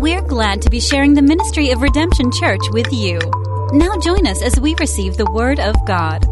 We're glad to be sharing the ministry of Redemption Church with you. Now join us as we receive the Word of God.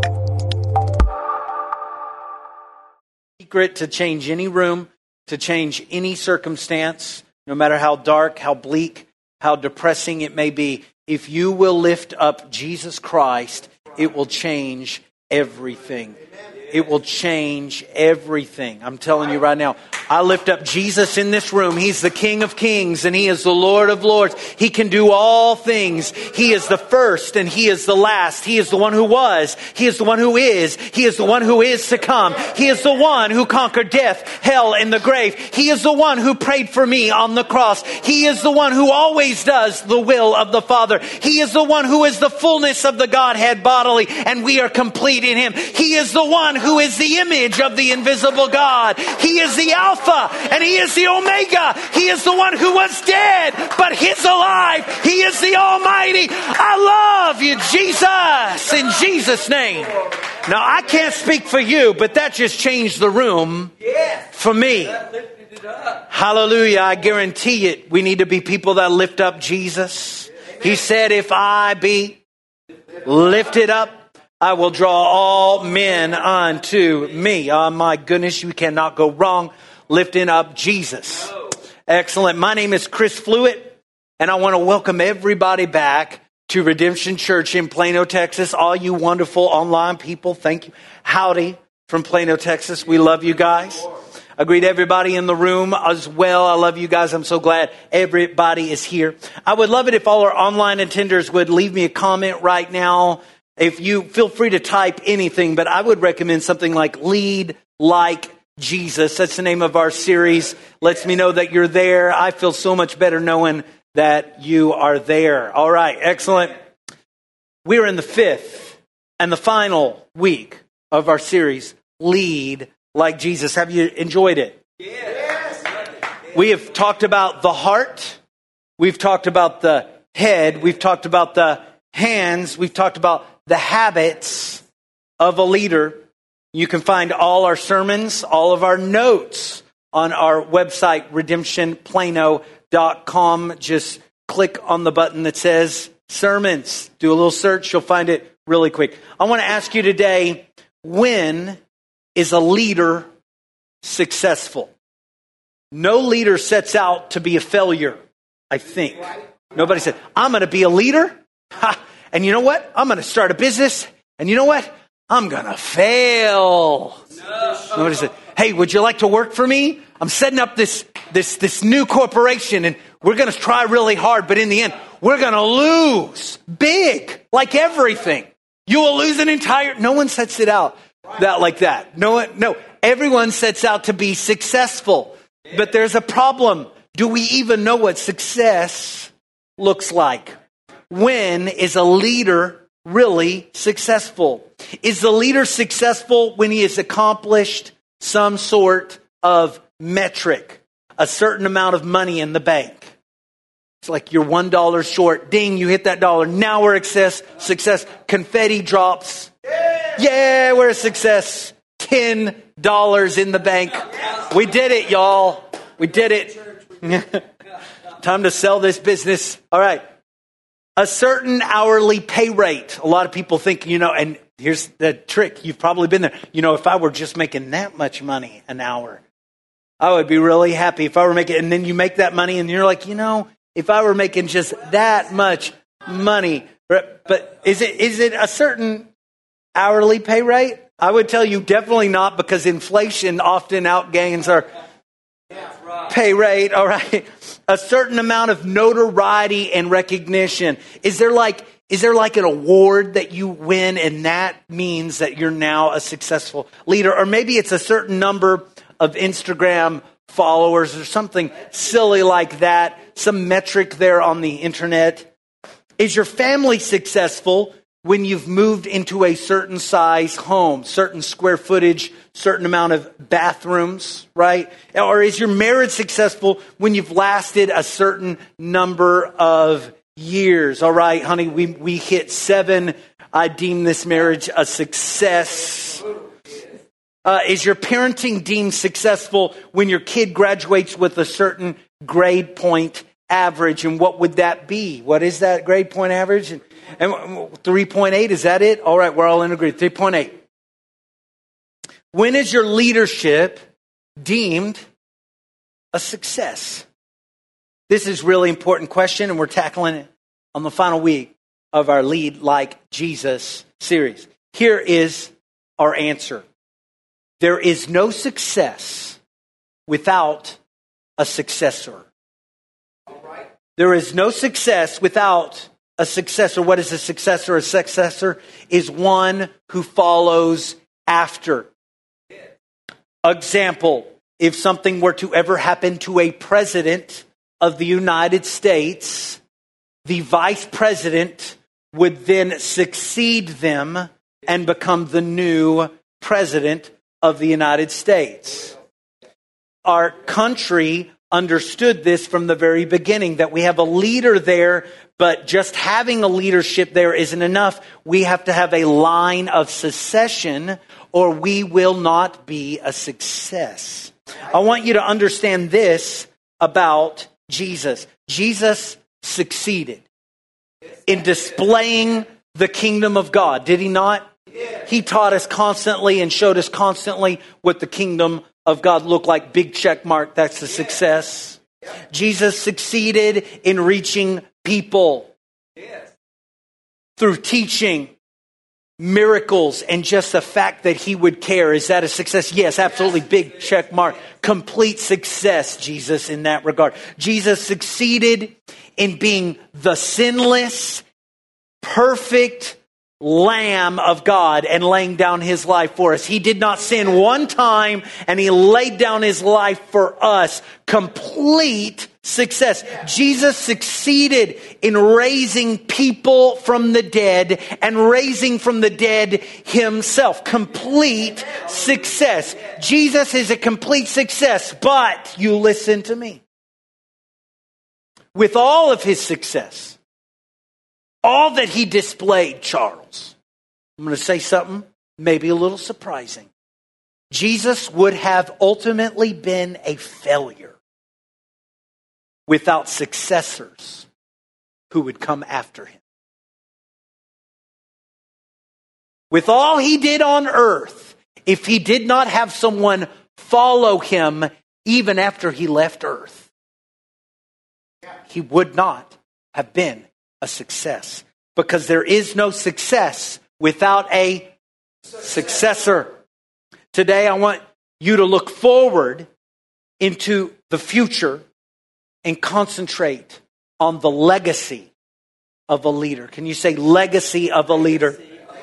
Secret to change any room, to change any circumstance, no matter how dark, how bleak, how depressing it may be. If you will lift up Jesus Christ, it will change everything. It will change everything. I'm telling you right now, I lift up Jesus in this room. He's the King of Kings and He is the Lord of Lords. He can do all things. He is the first and He is the last. He is the one who was. He is the one who is. He is the one who is to come. He is the one who conquered death, hell, and the grave. He is the one who prayed for me on the cross. He is the one who always does the will of the Father. He is the one who is the fullness of the Godhead bodily, and we are complete in Him. He is the one who is the image of the invisible God. He is the Alpha and He is the Omega. He is the one who was dead, but He's alive. He is the Almighty. I love you, Jesus, in Jesus' name. Now, I can't speak for you, but that just changed the room for me. Hallelujah. I guarantee it. We need to be people that lift up Jesus. He said, if I be lifted up, I will draw all men unto me. Oh my goodness, you cannot go wrong lifting up Jesus. Excellent. My name is Chris Fluitt, and I want to welcome everybody back to Redemption Church in Plano, Texas. All you wonderful online people, thank you. Howdy from Plano, Texas. We love you guys. I greet everybody in the room as well. I love you guys. I'm so glad everybody is here. I would love it if all our online attenders would leave me a comment right now. If you feel free to type anything, but I would recommend something like Lead Like Jesus. That's the name of our series. Lets me know that you're there. I feel so much better knowing that you are there. All right, excellent. We're in the fifth and the final week of our series, Lead Like Jesus. Have you enjoyed it? Yes. We have talked about the heart. We've talked about the head. We've talked about the hands. We've talked about the habits of a leader. You can find all our sermons, all of our notes on our website, redemptionplano.com. Just click on the button that says sermons. Do a little search. You'll find it really quick. I want to ask you today, when is a leader successful? No leader sets out to be a failure, I think. Nobody said, I'm going to be a leader. Ha! And you know what? I'm going to start a business. And you know what? I'm going to fail. Nobody said, hey, would you like to work for me? I'm setting up this new corporation and we're going to try really hard. But in the end, we're going to lose big, like everything. You will lose no one sets it out like that. No, everyone sets out to be successful. But there's a problem. Do we even know what success looks like? When is a leader really successful? Is the leader successful when he has accomplished some sort of metric, a certain amount of money in the bank? It's like you're $1 short. Ding, you hit that dollar. Now we're a success. Confetti drops. Yeah, we're a success. $10 in the bank. We did it, y'all. We did it. Time to sell this business. All right. A certain hourly pay rate. A lot of people think, and here's the trick. You've probably been there. If I were just making that much money an hour, I would be really happy if I were making, and then you make that money and you're like, if I were making just that much money, but is it a certain hourly pay rate? I would tell you definitely not, because inflation often outgains our pay rate. All right. A certain amount of notoriety and recognition. Is there like an award that you win and that means that you're now a successful leader? Or maybe it's a certain number of Instagram followers or something silly like that. Some metric there on the internet. Is your family successful when you've moved into a certain size home, certain square footage, certain amount of bathrooms, right? Or is your marriage successful when you've lasted a certain number of years? All right, honey, we hit 7. I deem this marriage a success. Is your parenting deemed successful when your kid graduates with a certain grade point average, and what would that be? What is that grade point average? And 3.8, is that it? All right, we're all in agreement. 3.8. When is your leadership deemed a success? This is a really important question, and we're tackling it on the final week of our Lead Like Jesus series. Here is our answer. There is no success without a successor. There is no success without a successor. What is a successor? A successor is one who follows after. Example, if something were to ever happen to a president of the United States, the vice president would then succeed them and become the new president of the United States. Our country understood this from the very beginning, that we have a leader there, but just having a leadership there isn't enough. We have to have a line of succession, or we will not be a success. I want you to understand this about Jesus. Jesus succeeded in displaying the kingdom of God, did he not? He taught us constantly and showed us constantly what the kingdom of God looked like. Big check mark, that's a success. Jesus succeeded in reaching people through teaching, miracles, and just the fact that he would care. Is that a success? Yes, absolutely. Big check mark. Complete success, Jesus, in that regard. Jesus succeeded in being the sinless, perfect Lamb of God and laying down his life for us. He did not sin one time, and he laid down his life for us. Complete success. Jesus succeeded in raising people from the dead and raising from the dead himself. Complete success. Jesus is a complete success, but you listen to me. With all of his success, all that he displayed, Charles, I'm going to say something maybe a little surprising. Jesus would have ultimately been a failure without successors who would come after him. With all he did on earth, if he did not have someone follow him even after he left earth, he would not have been a success, because there is no success without a successor. Today, I want you to look forward into the future and concentrate on the legacy of a leader. Can you say legacy of a leader?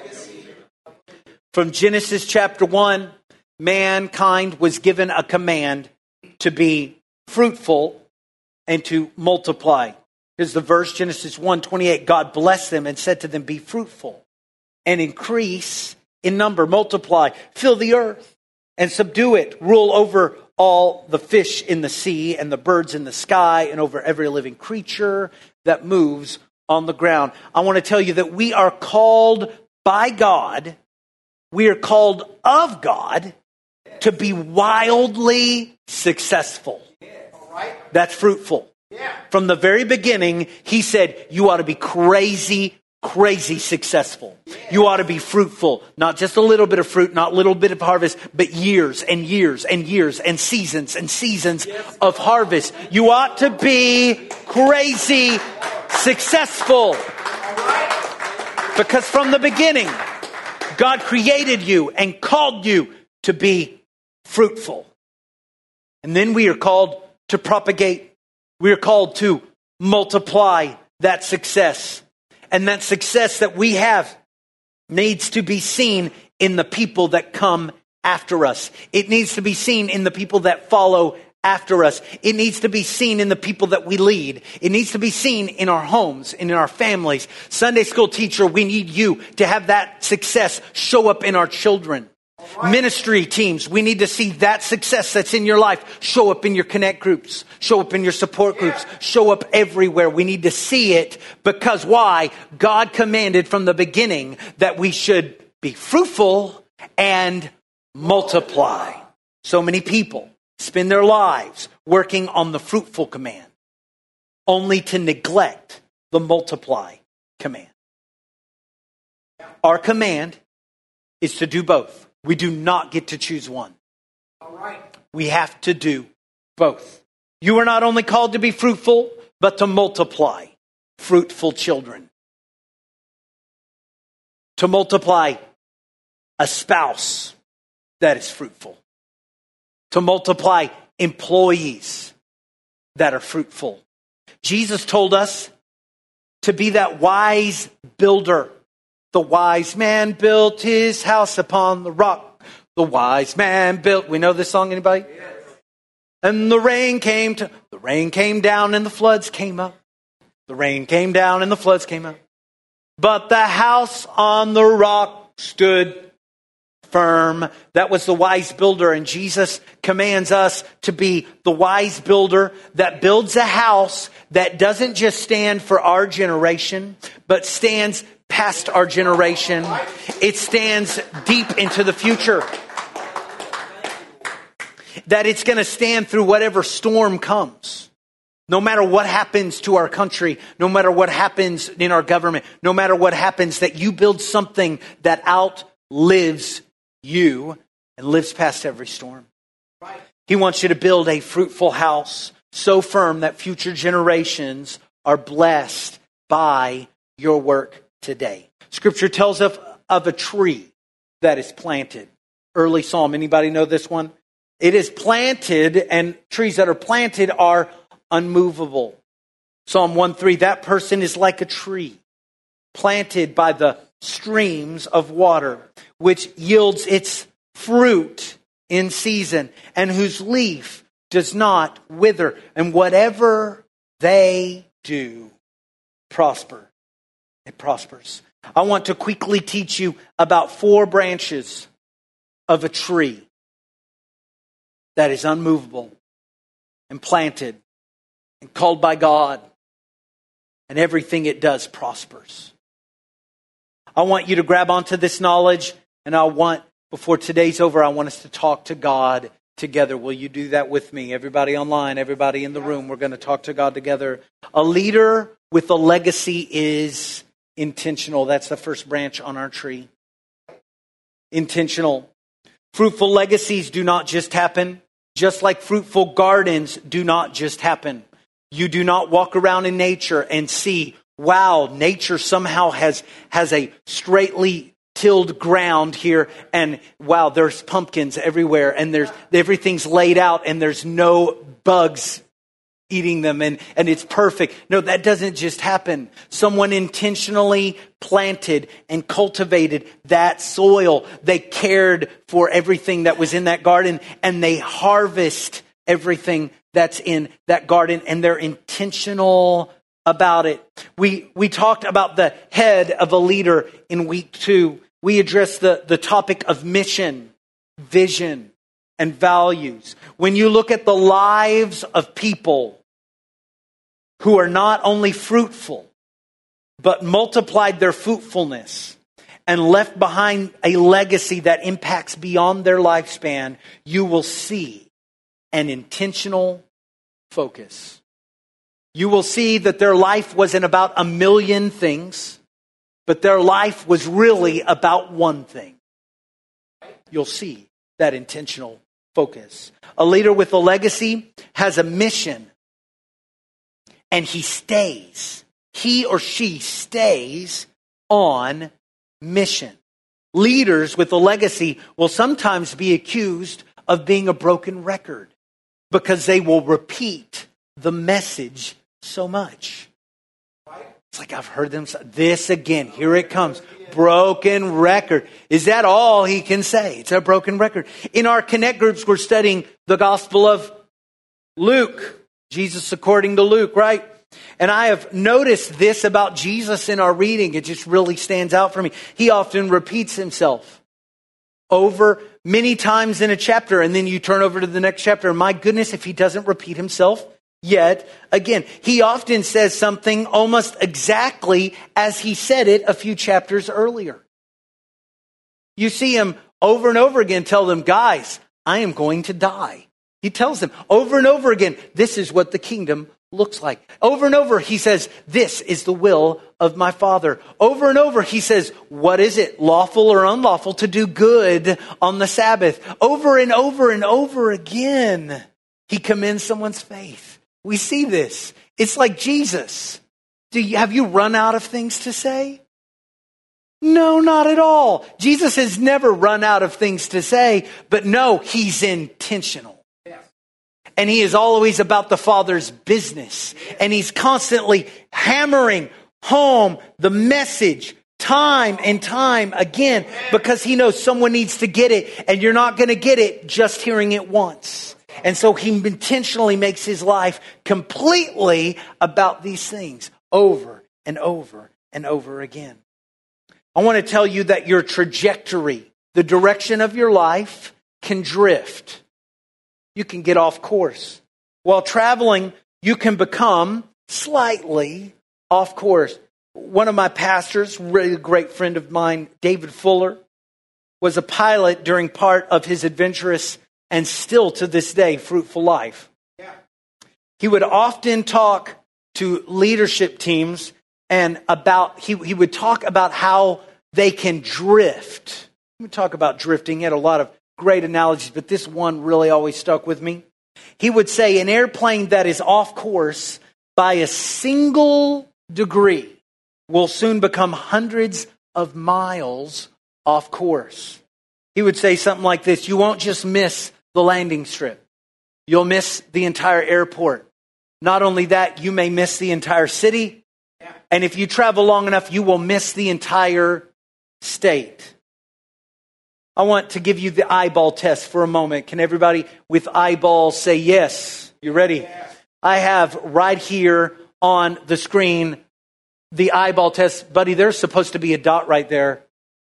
From Genesis chapter 1, mankind was given a command to be fruitful and to multiply. Here's the verse, Genesis 1:28. God blessed them and said to them, be fruitful and increase in number, multiply, fill the earth and subdue it, rule over all the fish in the sea and the birds in the sky and over every living creature that moves on the ground. I want to tell you that we are called by God, we are called of God to be wildly successful. That's fruitful. From the very beginning, he said, you ought to be crazy successful. You ought to be fruitful. Not just a little bit of fruit, not a little bit of harvest, but years and years and years and seasons of harvest. You ought to be crazy successful. Because from the beginning, God created you and called you to be fruitful. And then we are called to propagate. We are called to multiply that success. And that success that we have needs to be seen in the people that come after us. It needs to be seen in the people that follow after us. It needs to be seen in the people that we lead. It needs to be seen in our homes and in our families. Sunday school teacher, we need you to have that success show up in our children. Ministry teams, we need to see that success that's in your life show up in your connect groups, show up in your support groups, show up everywhere. We need to see it because why? God commanded from the beginning that we should be fruitful and multiply. So many people spend their lives working on the fruitful command, only to neglect the multiply command. Our command is to do both. We do not get to choose one. All right. We have to do both. You are not only called to be fruitful, but to multiply fruitful children. To multiply a spouse that is fruitful. To multiply employees that are fruitful. Jesus told us to be that wise builder. The wise man built his house upon the rock. The wise man built. We know this song, anybody? Yes. And the rain came down and the floods came up. The rain came down and the floods came up. But the house on the rock stood firm. That was the wise builder. And Jesus commands us to be the wise builder that builds a house that doesn't just stand for our generation, but stands past our generation. It stands deep into the future. That it's going to stand through whatever storm comes. No matter what happens to our country, no matter what happens in our government, no matter what happens, that you build something that outlives you and lives past every storm. Right. He wants you to build a fruitful house so firm that future generations are blessed by your work today. Scripture tells us of a tree that is planted. Early Psalm. Anybody know this one? It is planted, and trees that are planted are unmovable. Psalm 1:3, that person is like a tree planted by the streams of water, which yields its fruit in season, and whose leaf does not wither, and whatever they do prosper. It prospers. I want to quickly teach you about 4 branches of a tree that is unmovable and planted and called by God, and everything it does prospers. I want you to grab onto this knowledge, and before today's over, I want us to talk to God together. Will you do that with me? Everybody online, everybody in the room, we're going to talk to God together. A leader with a legacy is intentional. That's the first branch on our tree. Intentional. Fruitful legacies do not just happen, just like fruitful gardens do not just happen. You do not walk around in nature and see, wow, nature somehow has a straightly tilled ground here, and wow, there's pumpkins everywhere, and everything's laid out, and there's no bugs eating them, and it's perfect. No, that doesn't just happen. Someone intentionally planted and cultivated that soil. They cared for everything that was in that garden, and they harvest everything that's in that garden, and they're intentional about it. We talked about the head of a leader in week 2. We addressed the topic of mission, vision, and values. When you look at the lives of people who are not only fruitful, but multiplied their fruitfulness and left behind a legacy that impacts beyond their lifespan, you will see an intentional focus. You will see that their life wasn't about a million things, but their life was really about one thing. You'll see that intentional focus. A leader with a legacy has a mission, and he or she stays on mission. Leaders with a legacy will sometimes be accused of being a broken record because they will repeat the message so much. It's like, I've heard them say this again. Here it comes. Broken record. Is that all he can say? It's a broken record. In our Connect groups, we're studying the Gospel of Luke. Jesus according to Luke, right? And I have noticed this about Jesus in our reading. It just really stands out for me. He often repeats himself over many times in a chapter. And then you turn over to the next chapter. And my goodness, if he doesn't repeat himself yet again. He often says something almost exactly as he said it a few chapters earlier. You see him over and over again tell them, guys, I am going to die. He tells them over and over again, this is what the kingdom looks like. Over and over, he says, this is the will of my Father. Over and over, he says, what is it, lawful or unlawful to do good on the Sabbath? Over and over and over again, he commends someone's faith. We see this. It's like Jesus. Have you run out of things to say? No, not at all. Jesus has never run out of things to say, but no, he's intentional. And he is always about the Father's business. And he's constantly hammering home the message time and time again because he knows someone needs to get it. And you're not going to get it just hearing it once. And so he intentionally makes his life completely about these things over and over and over again. I want to tell you that your trajectory, the direction of your life, can drift. You can get off course. While traveling, you can become slightly off course. One of my pastors, really great friend of mine, David Fuller, was a pilot during part of his adventurous and still to this day fruitful life. He would often talk to leadership teams and he would talk about how they can drift. We talk about drifting. He had a lot of great analogies, but this one really always stuck with me. He would say an airplane that is off course by a single degree will soon become hundreds of miles off course. He would say something like this: you won't just miss the landing strip. You'll miss the entire airport. Not only that, you may miss the entire city. And if you travel long enough, you will miss the entire state. I want to give you the eyeball test for a moment. Can everybody with eyeballs say yes? You ready? Yes. I have right here on the screen the eyeball test. Buddy, there's supposed to be a dot right there.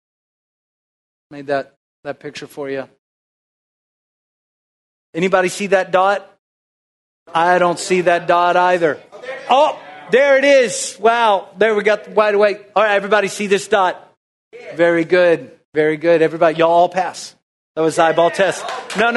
Made that picture for you. Anybody see that dot? I don't see that dot either. Oh, there it is. Wow. There we got wide awake. All right, everybody see this dot? Very good. Very good. Everybody, y'all all pass. That was eyeball test. No.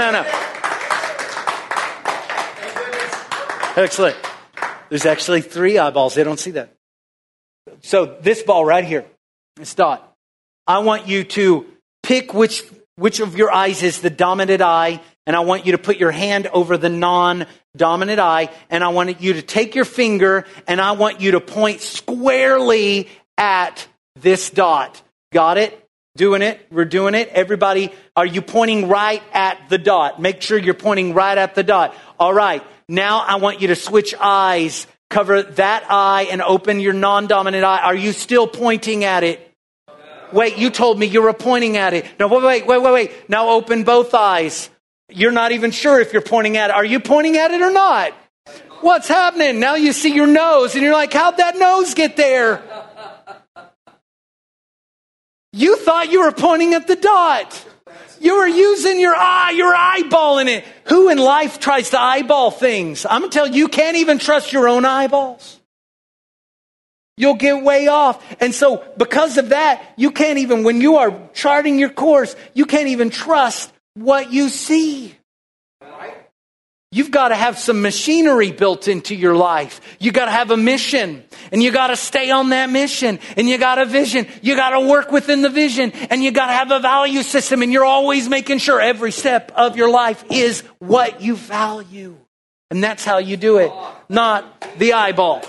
Excellent. There's actually 3 eyeballs. They don't see that. So this ball right here, this dot, I want you to pick which of your eyes is the dominant eye, and I want you to put your hand over the non-dominant eye, and I want you to take your finger, and I want you to point squarely at this dot. Got it? Doing it? We're doing it. Everybody, are you pointing right at the dot? Make sure you're pointing right at the dot. All right. Now I want you to switch eyes. Cover that eye and open your non-dominant eye. Are you still pointing at it? Wait, you told me you were pointing at it. No, wait. Now open both eyes. You're not even sure if you're pointing at it. Are you pointing at it or not? What's happening? Now you see your nose and you're like, how'd that nose get there? You thought you were pointing at the dot. You were using your eye. You're eyeballing it. Who in life tries to eyeball things? I'm going to tell you, you can't even trust your own eyeballs. You'll get way off. And so because of that, you can't even, when you are charting your course, you can't even trust what you see. You've got to have some machinery built into your life. You got to have a mission, and you got to stay on that mission, and you got a vision. You got to work within the vision, and you got to have a value system, and you're always making sure every step of your life is what you value. And that's how you do it, not the eyeball.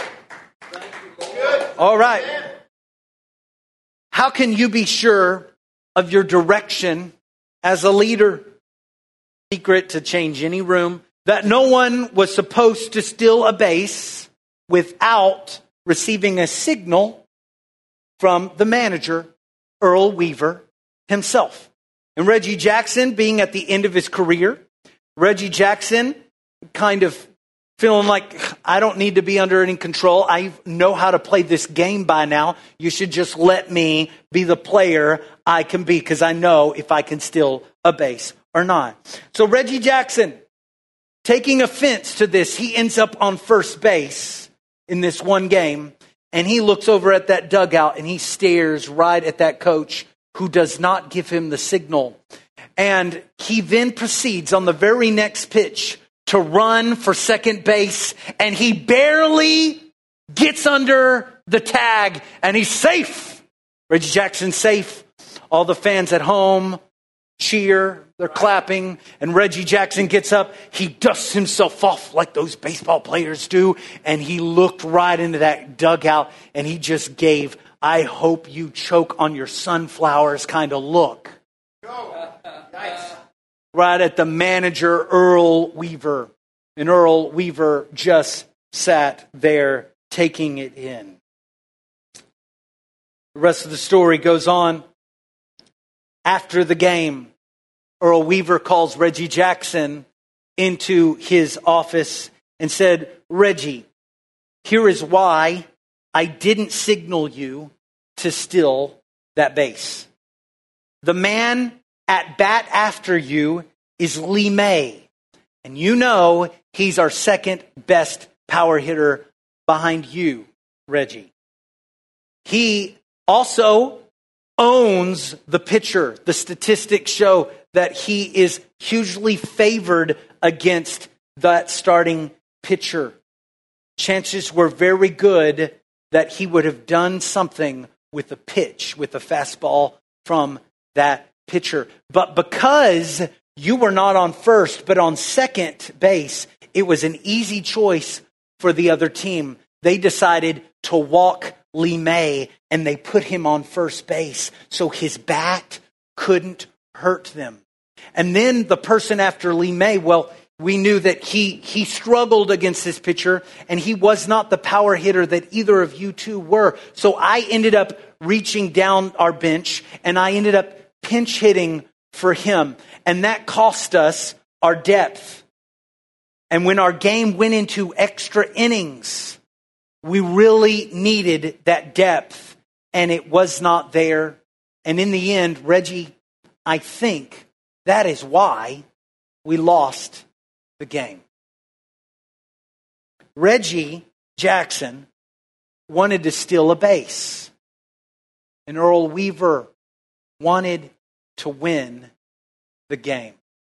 All right. How can you be sure of your direction as a leader? Secret to change any room: that no one was supposed to steal a base without receiving a signal from the manager, Earl Weaver himself. And Reggie Jackson being at the end of his career, Reggie Jackson kind of feeling like, I don't need to be under any control. I know how to play this game by now. You should just let me be the player I can be, because I know if I can steal a base or not. So Reggie Jackson, taking offense to this, he ends up on first base in this one game, and he looks over at that dugout and he stares right at that coach who does not give him the signal. And he then proceeds on the very next pitch to run for second base, and he barely gets under the tag, and he's safe. Reggie Jackson's safe. All the fans at home cheer, they're clapping, and Reggie Jackson gets up. He dusts himself off like those baseball players do, and he looked right into that dugout, and he just gave, "I hope you choke on your sunflowers" kind of look. Nice. Right at the manager, Earl Weaver. And Earl Weaver just sat there taking it in. The rest of the story goes on. After the game, Earl Weaver calls Reggie Jackson into his office and said, "Reggie, here is why I didn't signal you to steal that base. The man at bat after you is Lee May. And you know he's our second best power hitter behind you, Reggie. He also owns the pitcher. The statistics show that he is hugely favored against that starting pitcher. Chances were very good that he would have done something with a pitch, with a fastball from that pitcher. But because you were not on first, but on second base, it was an easy choice for the other team. They decided to walk Lee May, and they put him on first base so his bat couldn't hurt them. And then the person after Lee May, well, we knew that he struggled against this pitcher, and he was not the power hitter that either of you two were. So I ended up reaching down our bench, and I ended up pinch hitting for him. And that cost us our depth. And when our game went into extra innings, we really needed that depth, and it was not there. And in the end, Reggie, I think that is why we lost the game. Reggie Jackson wanted to steal a base, and Earl Weaver wanted to win the game.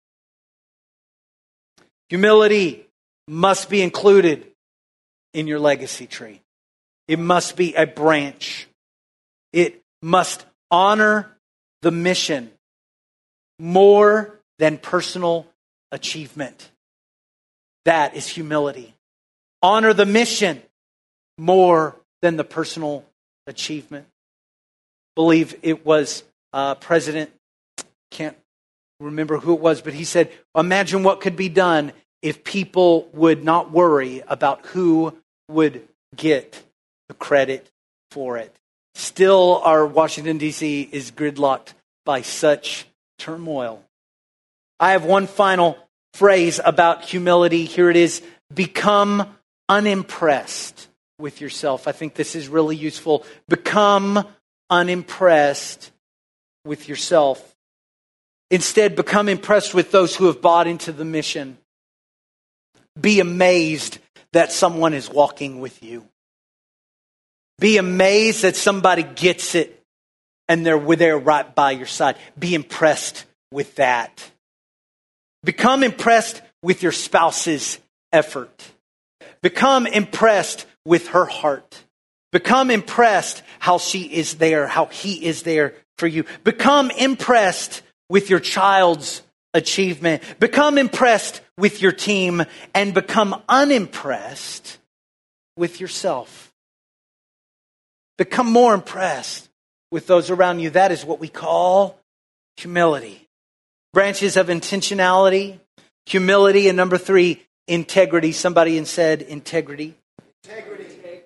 Humility must be included in your legacy tree. It must be a branch. It must honor the mission more than personal achievement. That is humility. Honor the mission more than the personal achievement. I believe it was President, can't remember who it was, but he said, imagine what could be done if people would not worry about who would get the credit for it. Still, our Washington, D.C. is gridlocked by such turmoil. I have one final phrase about humility. Here it is. Become unimpressed with yourself. I think this is really useful. Become unimpressed with yourself. Instead, become impressed with those who have bought into the mission. Be amazed that someone is walking with you. Be amazed that somebody gets it and they're there right by your side. Be impressed with that. Become impressed with your spouse's effort. Become impressed with her heart. Become impressed how she is there, how he is there for you. Become impressed with your child's achievement. Become impressed with your team, and become unimpressed with yourself. Become more impressed with those around you. That is what we call humility. Branches of intentionality, humility, and number 3, integrity. Somebody said integrity. Integrity.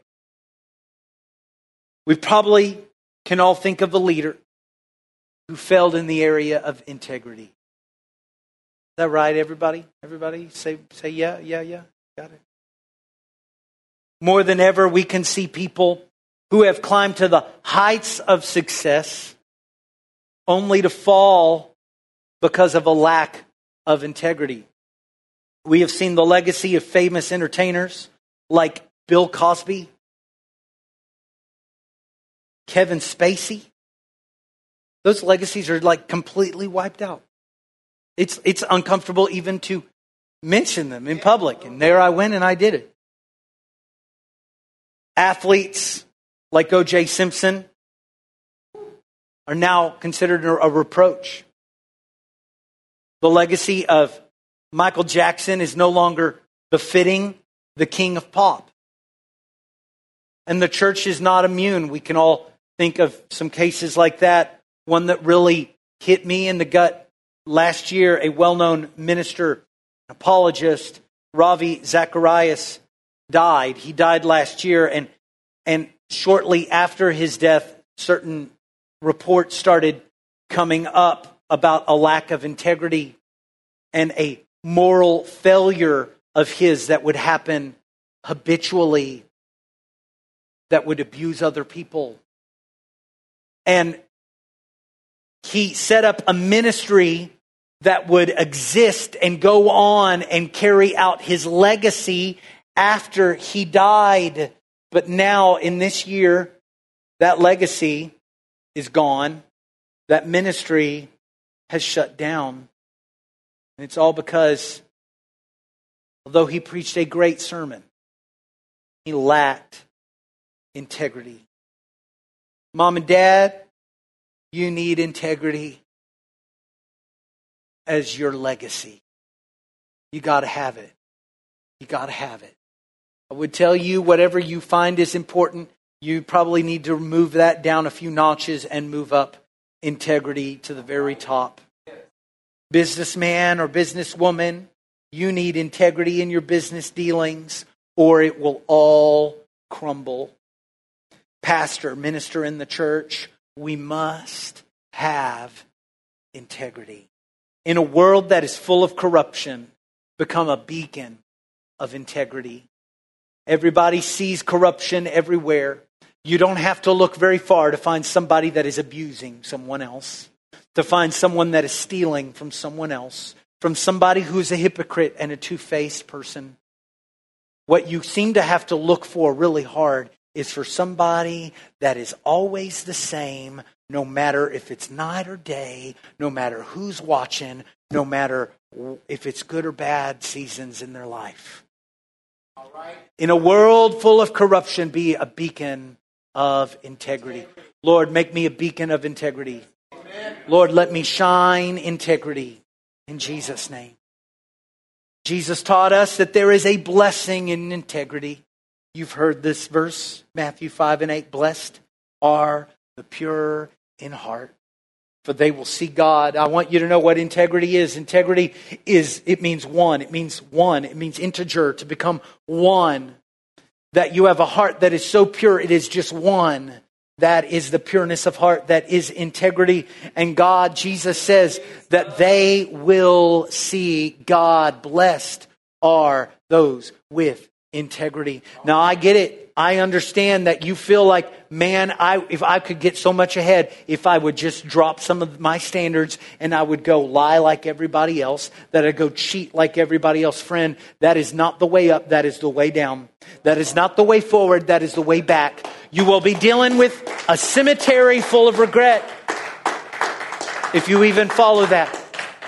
We probably can all think of a leader who failed in the area of integrity. Is that right, everybody? Everybody say yeah. Got it. More than ever, we can see people who have climbed to the heights of success only to fall because of a lack of integrity. We have seen the legacy of famous entertainers like Bill Cosby, Kevin Spacey. Those legacies are like completely wiped out. It's uncomfortable even to mention them in public. And there I went and I did it. Athletes like O.J. Simpson are now considered a reproach. The legacy of Michael Jackson is no longer befitting the king of pop. And the church is not immune. We can all think of some cases like that. One that really hit me in the gut last year, a well-known minister, apologist, Ravi Zacharias, died. He died last year, and shortly after his death, certain reports started coming up about a lack of integrity and a moral failure of his that would happen habitually, that would abuse other people. And he set up a ministry that would exist and go on and carry out his legacy after he died. But now, in this year, that legacy is gone. That ministry has shut down. And it's all because, although he preached a great sermon, he lacked integrity. Mom and Dad, you need integrity as your legacy. You got to have it. You got to have it. I would tell you, whatever you find is important, you probably need to move that down a few notches and move up integrity to the very top. Businessman or businesswoman, you need integrity in your business dealings, or it will all crumble. Pastor, minister in the church, we must have integrity. In a world that is full of corruption, become a beacon of integrity. Everybody sees corruption everywhere. You don't have to look very far to find somebody that is abusing someone else, to find someone that is stealing from someone else, from somebody who's a hypocrite and a two-faced person. What you seem to have to look for really hard is for somebody that is always the same, no matter if it's night or day, no matter who's watching, no matter if it's good or bad seasons in their life. All right. In a world full of corruption, be a beacon of integrity. Lord, make me a beacon of integrity. Amen. Lord, let me shine integrity in Jesus' name. Jesus taught us that there is a blessing in integrity. You've heard this verse, Matthew 5:8. Blessed are the pure in heart, for they will see God. I want you to know what integrity is. Integrity is, it means one. It means one. It means integer, to become one. That you have a heart that is so pure, it is just one. That is the pureness of heart. That is integrity. And God, Jesus says that they will see God. Blessed are those with integrity. Now I get it. I understand that you feel like, man, if I could get so much ahead, if I would just drop some of my standards and I would go lie like everybody else, that I'd go cheat like everybody else. Friend, that is not the way up. That is the way down. That is not the way forward. That is the way back. You will be dealing with a cemetery full of regret if you even follow that.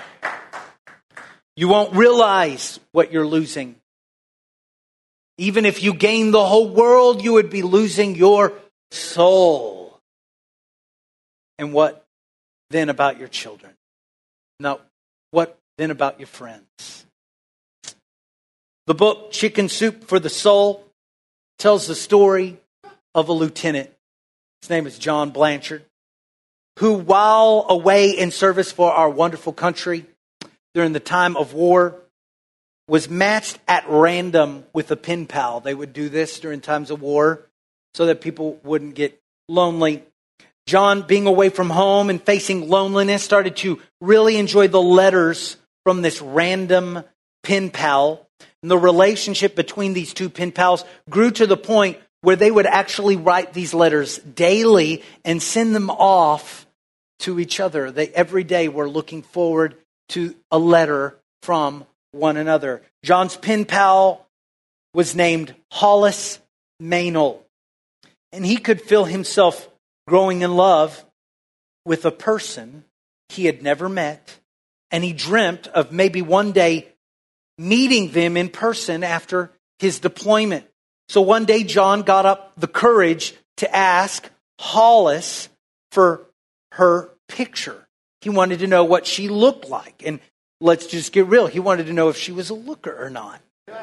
You won't realize what you're losing. Even if you gain the whole world, you would be losing your soul. And what then about your children? Now, what then about your friends? The book Chicken Soup for the Soul tells the story of a lieutenant. His name is John Blanchard, who, while away in service for our wonderful country during the time of war, was matched at random with a pen pal. They would do this during times of war so that people wouldn't get lonely. John, being away from home and facing loneliness, started to really enjoy the letters from this random pen pal. And the relationship between these two pen pals grew to the point where they would actually write these letters daily and send them off to each other. They every day were looking forward to a letter from one another. John's pen pal was named Hollis Meynell, and he could feel himself growing in love with a person he had never met, and he dreamt of maybe one day meeting them in person after his deployment. So one day John got up the courage to ask Hollis for her picture. He wanted to know what she looked like. And let's just get real. He wanted to know if she was a looker or not.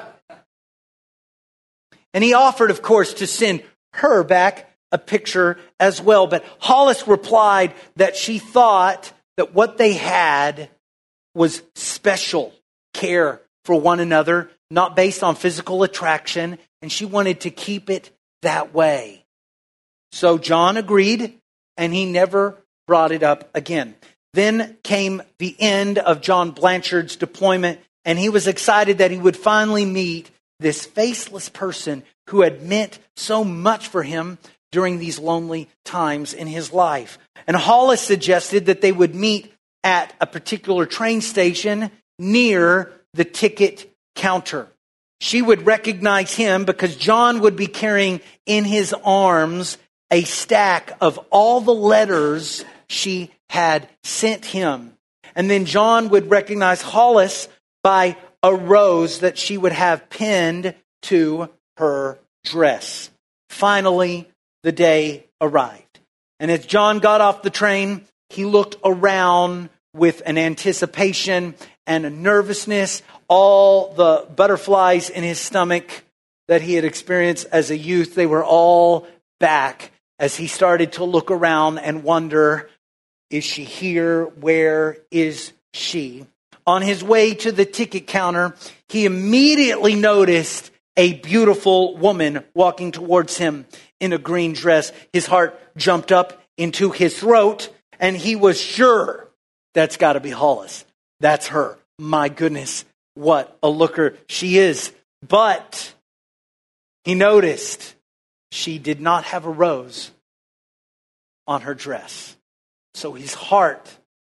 And he offered, of course, to send her back a picture as well. But Hollis replied that she thought that what they had was special care for one another, not based on physical attraction, and she wanted to keep it that way. So John agreed, and he never brought it up again. Then came the end of John Blanchard's deployment, and he was excited that he would finally meet this faceless person who had meant so much for him during these lonely times in his life. And Hollis suggested that they would meet at a particular train station near the ticket counter. She would recognize him because John would be carrying in his arms a stack of all the letters she had sent him. And then John would recognize Hollis by a rose that she would have pinned to her dress. Finally, the day arrived. And as John got off the train, he looked around with an anticipation and a nervousness. All the butterflies in his stomach that he had experienced as a youth, they were all back as he started to look around and wonder, is she here? Where is she? On his way to the ticket counter, he immediately noticed a beautiful woman walking towards him in a green dress. His heart jumped up into his throat, and he was sure that's got to be Hollis. That's her. My goodness, what a looker she is. But he noticed she did not have a rose on her dress. So his heart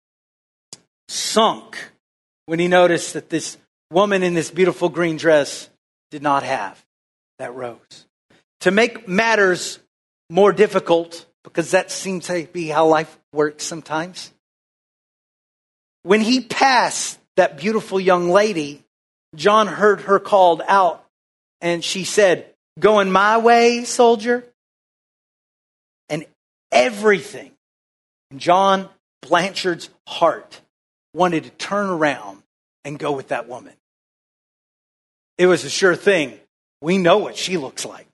sunk when he noticed that this woman in this beautiful green dress did not have that rose. To make matters more difficult, because that seems to be how life works sometimes, when he passed that beautiful young lady, John heard her called out, and she said, "Going my way, soldier?" And everything in John Blanchard's heart wanted to turn around and go with that woman. It was a sure thing. We know what she looks like.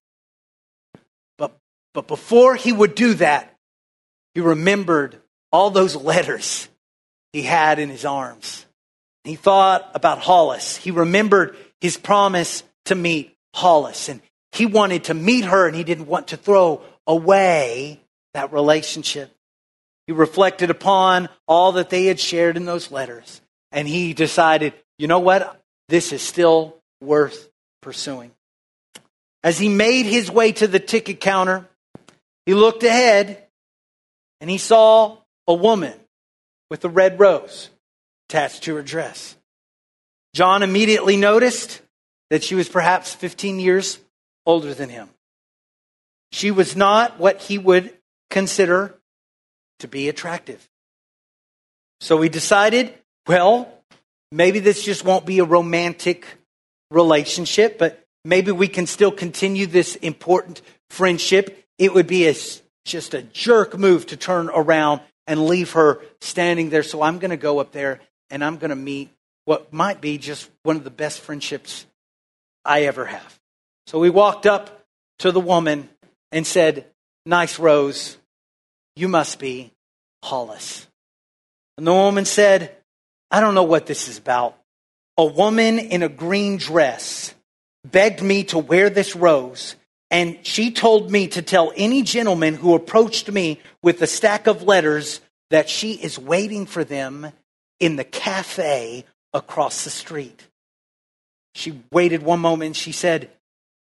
But before he would do that, he remembered all those letters he had in his arms. He thought about Hollis. He remembered his promise to meet Hollis. And he wanted to meet her, and he didn't want to throw away that relationship. He reflected upon all that they had shared in those letters. And he decided, you know what? This is still worth pursuing. As he made his way to the ticket counter, he looked ahead and he saw a woman with a red rose attached to her dress. John immediately noticed that she was perhaps 15 years older than him. She was not what he would consider to be attractive. So he decided, well, maybe this just won't be a romantic relationship, but maybe we can still continue this important friendship. It would be just a jerk move to turn around and leave her standing there. So I'm going to go up there and I'm going to meet what might be just one of the best friendships I ever have. So we walked up to the woman and said, "Nice rose. You must be Hollis." And the woman said, "I don't know what this is about. A woman in a green dress begged me to wear this rose, and she told me to tell any gentleman who approached me with a stack of letters that she is waiting for them in the cafe across the street." She waited one moment and she said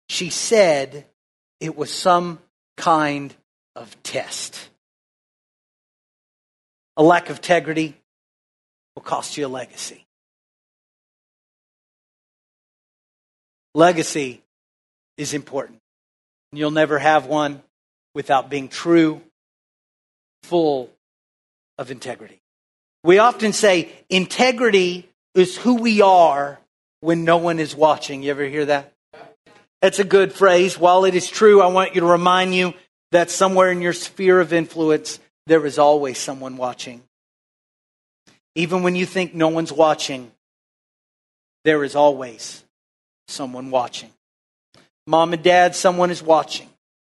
it was some kind of test. A lack of integrity will cost you a legacy. Legacy is important. You'll never have one without being true, full of integrity. We often say integrity is who we are when no one is watching. You ever hear that? That's a good phrase. While it is true, I want you to remind you that somewhere in your sphere of influence, there is always someone watching. Even when you think no one's watching, there is always someone watching. Mom and dad, someone is watching.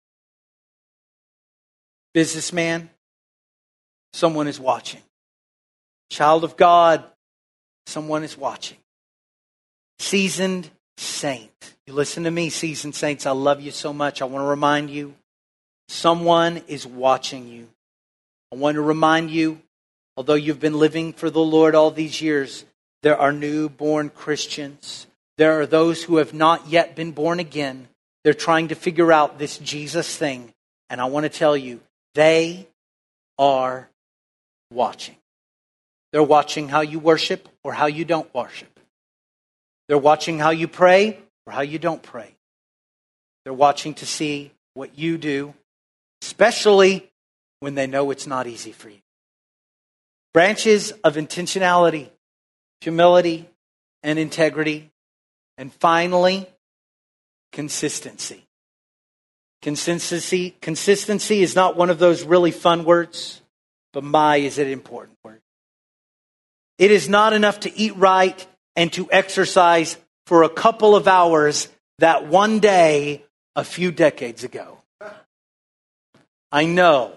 Businessman, someone is watching. Child of God, someone is watching. Seasoned saint. You listen to me, seasoned saints. I love you so much. I want to remind you, someone is watching you. I want to remind you, although you've been living for the Lord all these years, there are newborn Christians. There are those who have not yet been born again. They're trying to figure out this Jesus thing. And I want to tell you, they are watching. They're watching how you worship or how you don't worship. They're watching how you pray or how you don't pray. They're watching to see what you do, especially when they know it's not easy for you. Branches of intentionality, humility, and integrity. And finally, consistency. Consistency is not one of those really fun words, but my, is it an important word. It is not enough to eat right and to exercise for a couple of hours that one day a few decades ago. I know.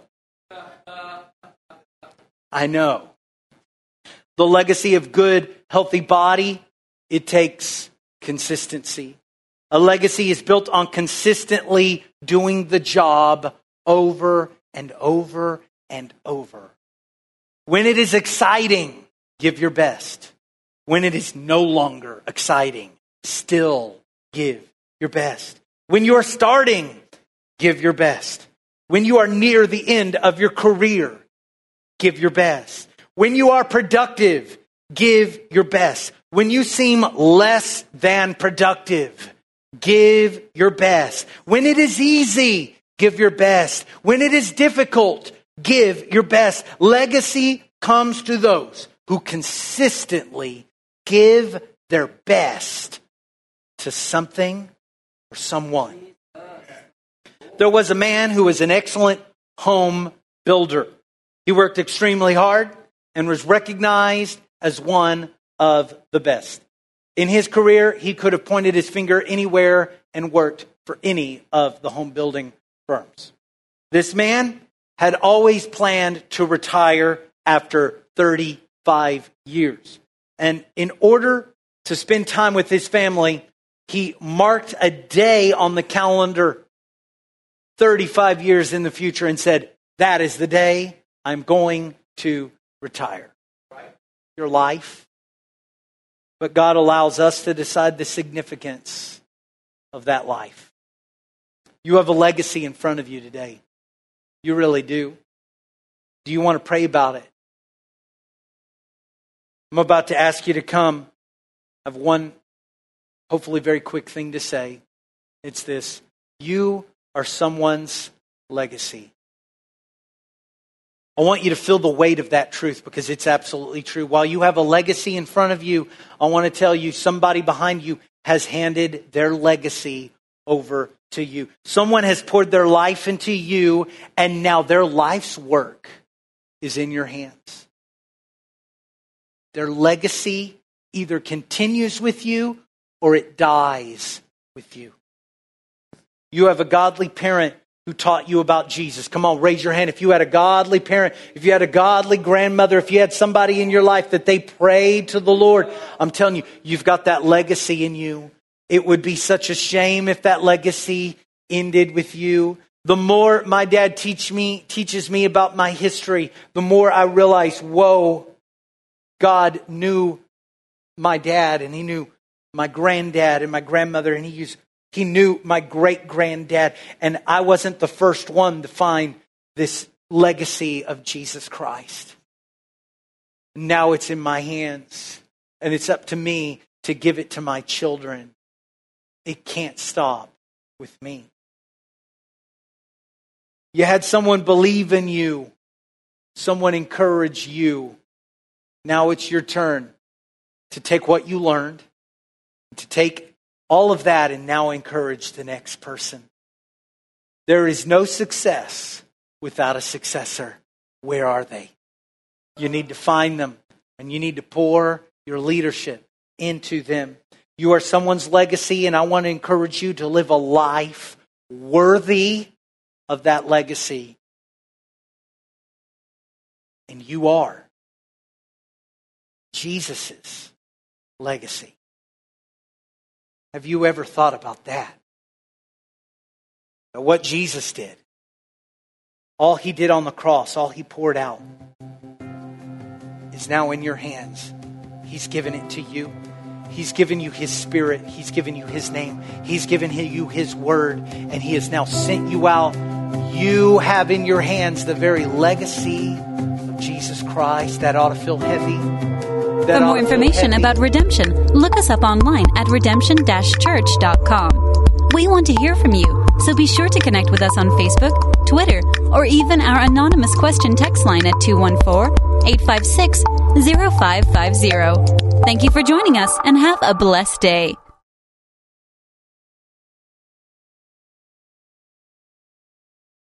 The legacy of good, healthy body, it takes consistency. A legacy is built on consistently doing the job over and over and over. When it is exciting, give your best. When it is no longer exciting, still give your best. When you are starting, give your best. When you are near the end of your career, give your best. When you are productive, give your best. When you seem less than productive, give your best. When it is easy, give your best. When it is difficult, give your best. Legacy comes to those who consistently give their best to something or someone. There was a man who was an excellent home builder. He worked extremely hard and was recognized as one of the best. In his career, he could have pointed his finger anywhere and worked for any of the home building firms. This man had always planned to retire after 35 years. And in order to spend time with his family, he marked a day on the calendar 35 years in the future and said, that is the day I'm going to retire. Your life. But God allows us to decide the significance of that life. You have a legacy in front of you today. You really do. Do you want to pray about it? I'm about to ask you to come. I have one, hopefully very quick thing to say. It's this. You are someone's legacy. I want you to feel the weight of that truth because it's absolutely true. While you have a legacy in front of you, I want to tell you somebody behind you has handed their legacy over to you. Someone has poured their life into you, and now their life's work is in your hands. Their legacy either continues with you or it dies with you. You have a godly parent who taught you about Jesus. Come on, raise your hand. If you had a godly parent, if you had a godly grandmother, if you had somebody in your life that they prayed to the Lord, I'm telling you, you've got that legacy in you. It would be such a shame if that legacy ended with you. The more my dad teaches me about my history, the more I realize, whoa, God knew my dad and he knew my granddad and my grandmother and he knew my great-granddad, and I wasn't the first one to find this legacy of Jesus Christ. Now it's in my hands, and it's up to me to give it to my children. It can't stop with me. You had someone believe in you, someone encourage you. Now it's your turn to take what you learned, To take all of that and now encourage the next person. There is no success without a successor. Where are they? You need to find them, and you need to pour your leadership into them. You are someone's legacy, and I want to encourage you to live a life worthy of that legacy. And you are Jesus' legacy. Have you ever thought about that? What Jesus did. All He did on the cross, all He poured out, is now in your hands. He's given it to you. He's given you His Spirit. He's given you His name. He's given you His word. And He has now sent you out. You have in your hands the very legacy of Jesus Christ. That ought to feel heavy. For more information about Redemption, look us up online at redemption-church.com. We want to hear from you, so be sure to connect with us on Facebook, Twitter, or even our anonymous question text line at 214-856-0550. Thank you for joining us, and have a blessed day.